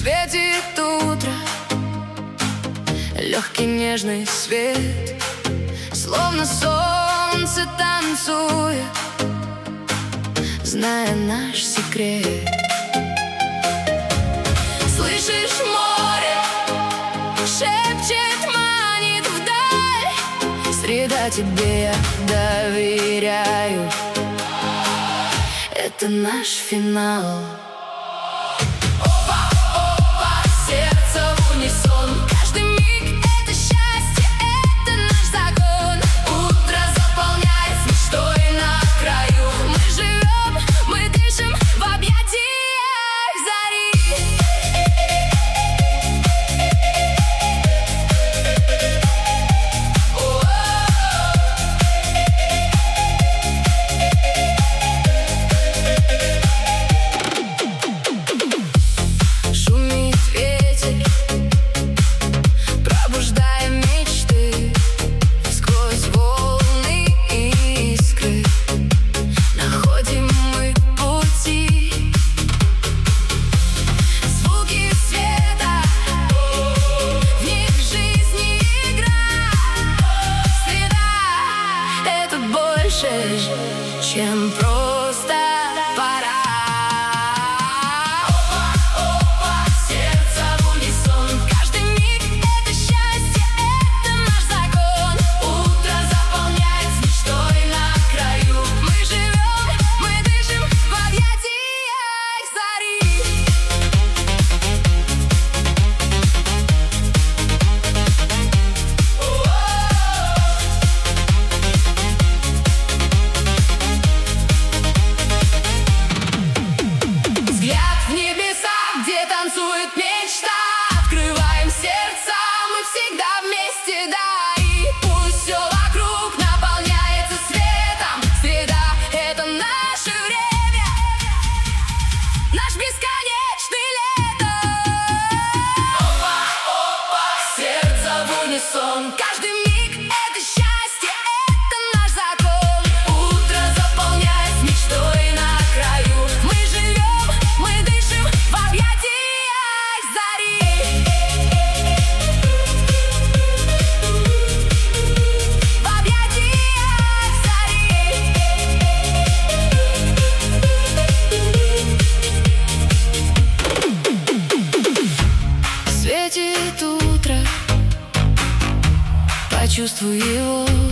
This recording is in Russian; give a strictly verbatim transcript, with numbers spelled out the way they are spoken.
Светит утро, легкий нежный свет, словно солнце танцует, зная наш секрет. Слышишь, море шепчет, манит вдаль. Среда, тебе я доверяю, это наш финал. Чем просто пора. Опа, опа, сердце в унисон. Каждый миг — это счастье, это наш закон. Утро заполняет с мечтой на краю. Мы живем, мы дышим в объятиях зари. Где танцует мечта, открываем сердца, мы всегда вместе, да. И пусть все вокруг наполняется светом. Среда — это наше время, наш бесконечный лето. Опа, опа, сердце в унисон. Каждый миг — это счастье, это наш закон. Утро заполняет с мечтой на краю. Мы живем, мы дышим в объятиях. Светит утро, почувствуй его.